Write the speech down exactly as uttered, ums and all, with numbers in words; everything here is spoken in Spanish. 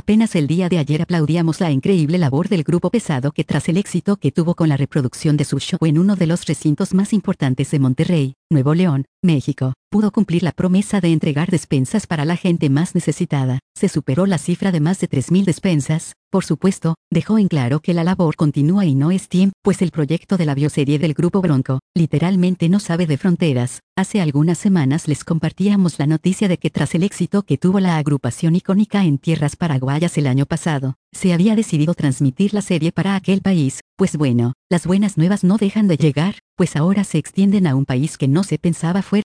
Apenas el día de ayer aplaudíamos la increíble labor del Grupo Pesado que tras el éxito que tuvo con la reproducción de su show en uno de los recintos más importantes de Monterrey, Nuevo León, México, pudo cumplir la promesa de entregar despensas para la gente más necesitada. Se superó la cifra de más de tres mil despensas. Por supuesto, dejó en claro que la labor continúa y no es tiempo, pues el proyecto de la bioserie del Grupo Bronco, literalmente no sabe de fronteras. Hace algunas semanas les compartíamos la noticia de que tras el éxito que tuvo la agrupación icónica en tierras paraguayas el año pasado, se había decidido transmitir la serie para aquel país. Pues bueno, las buenas nuevas no dejan de llegar, pues ahora se extienden a un país que no se pensaba fuera